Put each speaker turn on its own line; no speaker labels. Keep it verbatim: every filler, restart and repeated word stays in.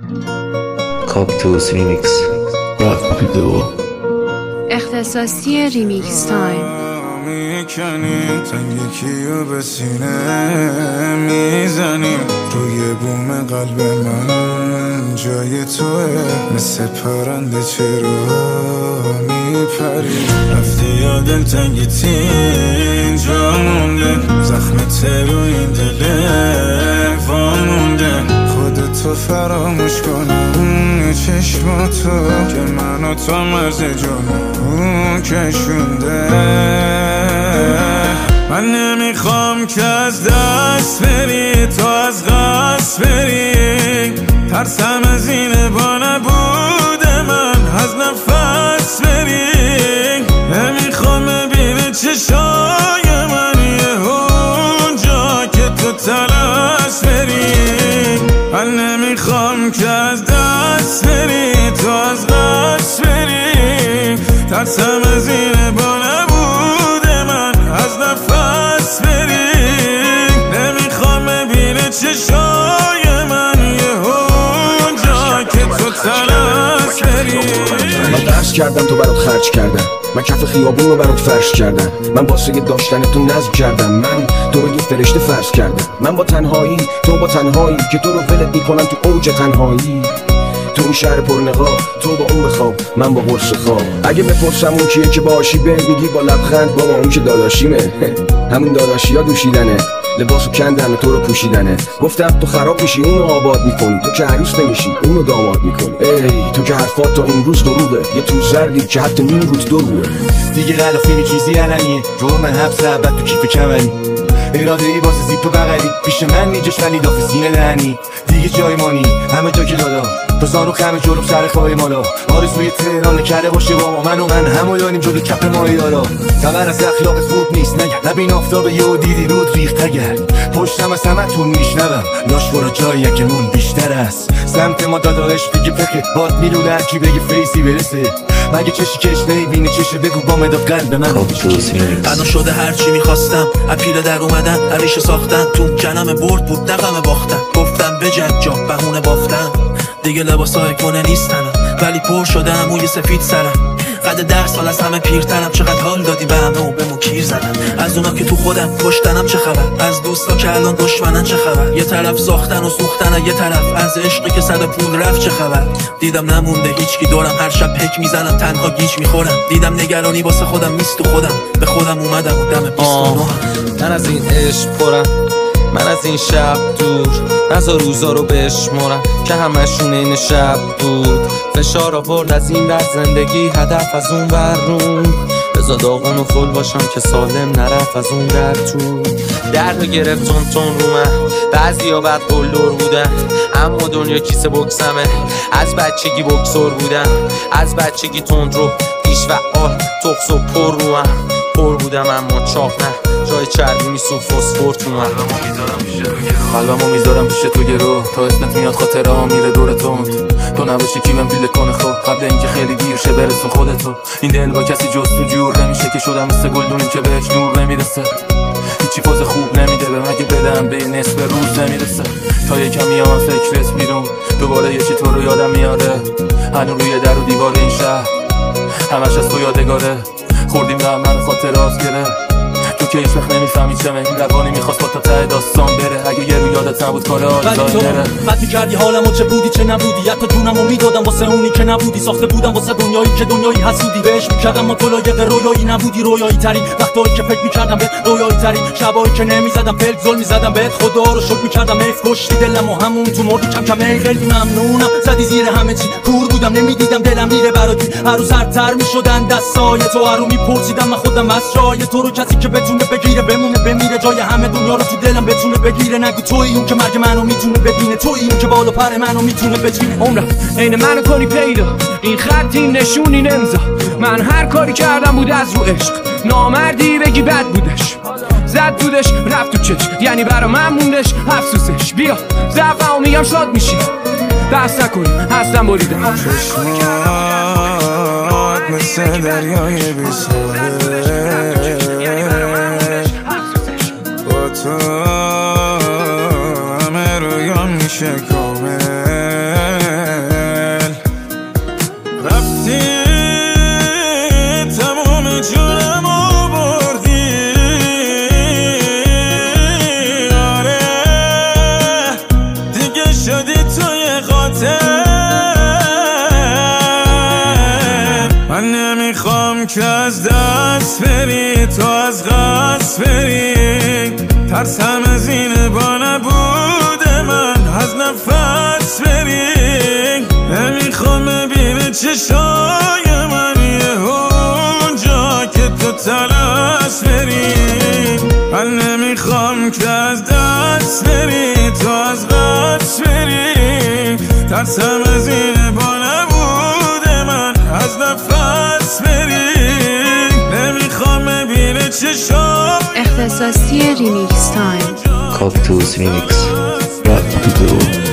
کاکتوس ریمیکس
رفت ویدئو
اختصاصی ریمیکس تایم.
میکنی تنگ یکیو به سینه میزنیم روی بوم قلب من جای توه مثل پرنده چرا میپری رفتی یا دل تنگی تین جا مونده زخمت روی این دله وامونده خودتو فراموش کنم چشماتو که منو تو مرز جنون کشونده من نمیخوام که از دست بری تو از قصد بری ترسم از اینه با نبود من از نفس بری نمیخوام ببینی چشای من یه اونجا که تو تلس بری من نمیخوام که از دست بری تو از قصد بری ترسم از اینه با نبود من از نفس بری نمیخوام ببینی چشای من یه اونجا که تو تلس بری
من درس کردم تو برات خرج کردم من کف خیابون رو برات فرش کردم من واسه داشتن تو نظم کردم من تو رو یه فرشته فرض کردم من با تنهایی تو با تنهایی که تو رو ولت میکنم تو اوج تنهایی تو اون شهر پرنقاب تو با اون بخواب من با قرص خواب اگه بپرسم اون کیه که باشی به میگی با لبخند بابا اون که داداشیمه همون داداشی ها دوشیدنه لباسو کندم تو رو پوشیدنه گفتم تو خراب میشی اونو آباد میکنی تو که عروس نمیشی اونو داماد میکنی ای تو که حرفات تا این روز دروغه یه تو زردی که حتی نیم روز دروغه
دیگه غلافی چیزی علنیه جرم حبس ابد تو کیف کمری اراده ای واسه زیپ بغلی پیش من نیجاش ولی داف سینه لعنی دیگه جای مانی همه جا که دادا تو زانو خمه جلوم سر خواهی مالا آرزوی تهران کرده باشه با من و من همو داریم جلو کپ ماهی دارا خبر از اخلاقت خوب نیست نگرد لبین آفتاب یه و دیدی رود ریخت گرد پشتم از همه تون میشنوم لاش برو جایی که مون بیشتر است سمت ما داداش دیگه پخه باد میلونه هرکی بگه فیسی برسه مگه چشی کش نمیبینی چشه بگو با مداد قلب من
بنا شده هرچی میخواستم اپیل در اومدن عریش ساختن تو جنم برد بود نقم باختن گفتم بجنگ جا بهونه بافتن دیگه لباسای کنه نیستنم ولی پر شده هموی سفید سرم قد ده سال از همه پیرترم چقدر حال دادی به همه و به مو کیر زدن از اونا که تو خودم کشتنم چه خبر از دوستا که الان دشمنن چه خبر یه طرف ساختن و سوختن یه طرف از عشقی که صد پول رفت چه خبر دیدم نمونده هیچکی دورم هر شب پک میزنم تنها گیج میخورم دیدم نگرانی واسه خودم نیست تو خودم به خودم اومدم و دم بیست و نه
من از این عشق پرم من از این شب دور نزا روزا رو بشمارم که همشون این شب بود فشار آورد از این در زندگی هدف از اون بر روم بزا داغون و خل باشم که سالم نرفت از اون در تو در رو گرفت تون تون رو من بعضی ها بد قلدر بودن اما دنیا کیسه بکسمه از بچگی بکسور بودن از بچگی تند رو پیش و آل تخص و پر رو من پر بودم اما چاق نه جای چربی میسون فسفور تو من قلبمو میذارم پیش تو گرو تا اسمت میاد خاطره ها میره دور تند تو نباشی کی من بیله کنه خوب قبل اینکه خیلی دیر شه برسون خودتو این دل با کسی جز تو جور نمیشه که شدم مثل گلدونی که بهش نور نمیرسه هیچی فاز خوب نمیده به مگه بدم به نصف روز نمیرسه تا یکم میام فکرت بیرون دوباره یه چی تو رو یادم میاره هنو روی در و دیوار این شهر همش از تو یادگاره خوردیم به من خاطرات گره تو که هیچ وقت نمیفهمی چمه این روانی میخواست با تا ته داستان بره اگه یه رو یادت نبود کار آزاد نره
خط میکردی حالمو چه بودی چه نبودی حتی جونمو میدادم واسه اونی که نبودی ساخته بودم واسه دنیایی که دنیایی حسودی بهش میکردم ما تو لایق رویایی نبودی رویایی ترین وقتایی که فکر میکردم به رویایی ترین شبایی که نمیزدم فلک زل میزدم بهت خدا رو شکر میکردم حیف کشتی دلمو همون تو مردی کم کم خیلی ممنونم زدی زیر همه چی کور بودم نمیدیدم دلم میره برات هر روز سرتر میشدن دستای تو هر رو میپرسیدم من خودم از جای تو رو کسی که بتونه بگیره بمونه بمیره جای همه دنیا رو تو دلم بتونه بگیره نگو تویی اون که مرگ منو میتونه ببینه تویی اون که بالا پر منو میتونه بچینه
عمرم عین منو کنی پیدا این خط این نشون این امضا من هر کاری کردم بود از رو عشق نامردی بگی بد بودش زد دودش رفت تو چشم یعنی برا من موندش افسوسش بیا ضعفمو میگم شاد میشی دست نکنی هستم بریدم
چشمات مثل دریای بی‌ساحل با تو همه رویان میشه کامل قاتل. من نمیخوام که از دست بری، تو از قصد بری. ترسم از این با نبود من از نفس بری. نمیخوام ببینی چشای من یه اونجا که تو تلس بری. من نمیخوام که از دست بری، تو از قصد بری. ترسم از این با نبود من از نفس بری. نمیخوام ببینی چشای
اختصاصی ریمیکس تایم.
Cactus Remix Rap Video